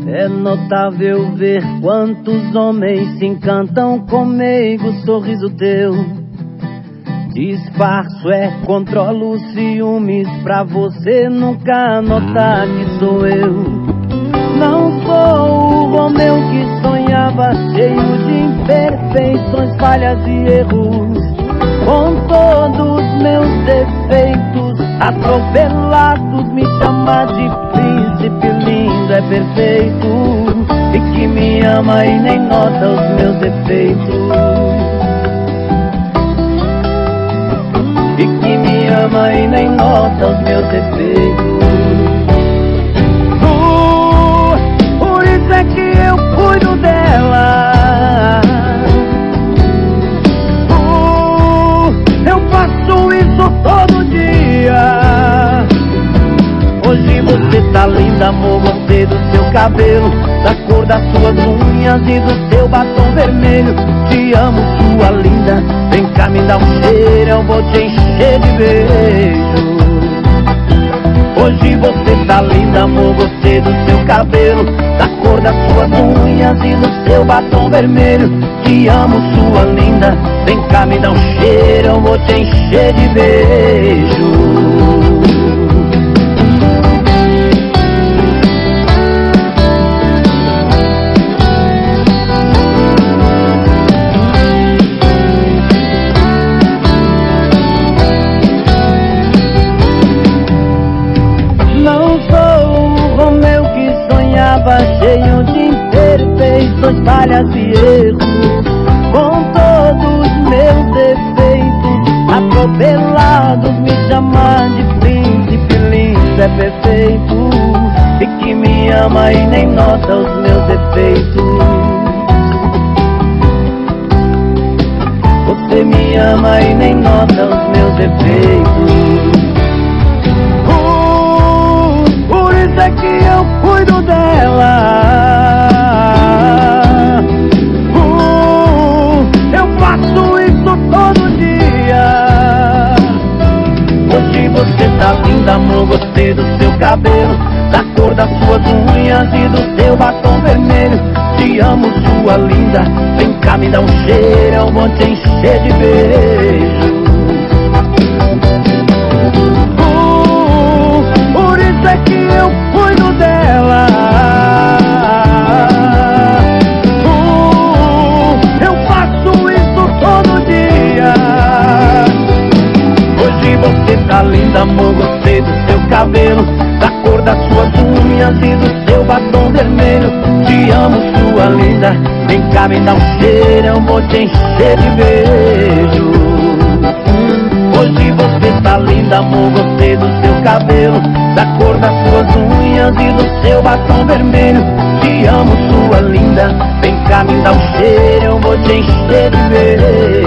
É notável ver quantos homens se encantam comigo, sorriso teu. Disfarço, controlo os ciúmes pra você nunca notar que sou eu. Não sou o Romeu que sonhava, cheio de imperfeições, falhas e erros. Com todos meus defeitos atropelados, me chama de príncipe lindo, é perfeito. E que me ama e nem nota os meus defeitos. E que me ama e nem nota os meus defeitos. Por isso é que eu cuido dela. Eu faço isso todo dia. Hoje você tá linda, amor, gostei do seu cabelo, da cor das suas unhas e do seu batom vermelho. Te amo, sua linda, vem cá me dá um cheiro, eu vou te encher de beijo. Hoje você tá linda, amor, gostei do seu cabelo, da cor das suas unhas e do seu batom vermelho. Te amo, sua linda, vem cá me dá um cheiro, eu vou te encher de beijo. Cheio de imperfeições, falhas e erros. Com todos meus defeitos atropelados, me chama de príncipe lindo, é perfeito. E que me ama e nem nota os meus defeitos. Você me ama e nem nota os meus defeitos. Por isso é que eu cuido dela. Eu faço isso todo dia. Hoje você tá linda, amor, gostei do seu cabelo, da cor das suas unhas e do seu batom vermelho. Te amo, sua linda, vem cá me dá um cheiro, eu vou te encher de beijo. Por isso é que eu cuido dela. Eu faço isso todo dia. Hoje você tá linda, amor, gostei do seu cabelo, da cor das suas unhas e do seu batom vermelho. Te amo, sua linda, vem cá me dá um cheiro, eu vou te encher de beijo. Hoje você tá linda, amor, gostei do seu cabelo, da cor das suas unhas e do seu batom vermelho. Te amo, sua linda, vem cá me dá um cheiro, eu vou te encher de beijo.